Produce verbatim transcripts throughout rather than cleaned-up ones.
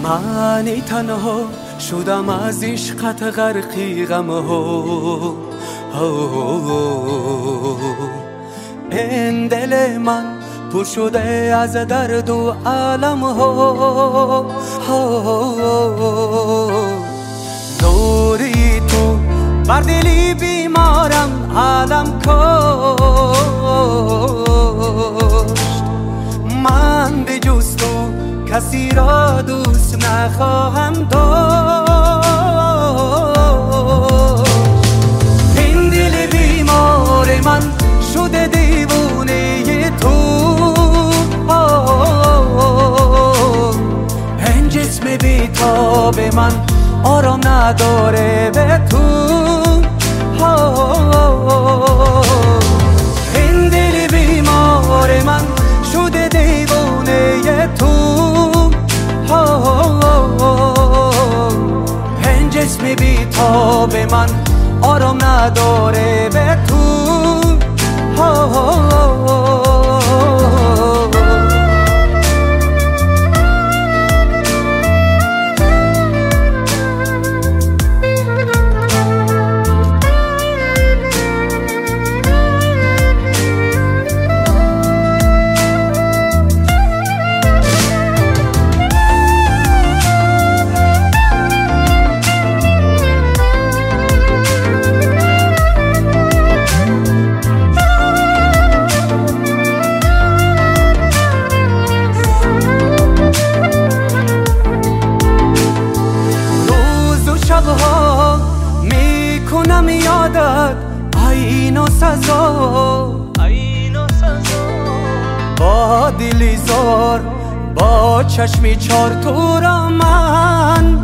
منی تنها شدم از عشقت غرقی غم ها. این دل من پر شده از درد و علم ها. دوری تو بر دلی بیمارم علم کشت. من به جز تو کسی را دوست نخواهم داشت. این دل بیمار من شده دیوانه تو. این جسم بیتاب من آرام نداره به تو. این دل بیمار من شده دیوانه تو. این جسم بیتاب من آرام نداره به تو. شبها میکنم یادت عین و سزا، با دلی زار با چشمی چار تو را من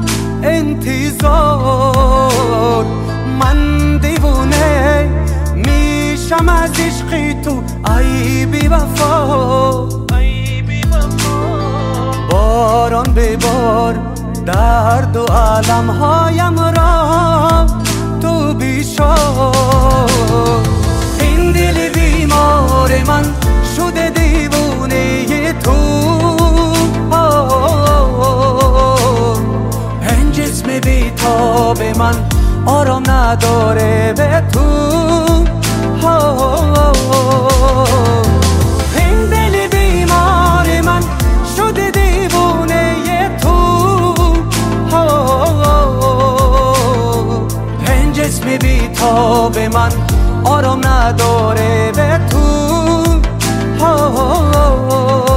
انتظار. من دیوونه میشم از عشقی تو ای بی وفا. باران به بار درد و علم هایم را تو بیشار. این دل بیمار من شده دیوانه تو. این جسم بیتاب من آرام نداره به تو. این دل بیمار من شده دیوانه تو. این جسم بیتاب من آرام نداره به تو.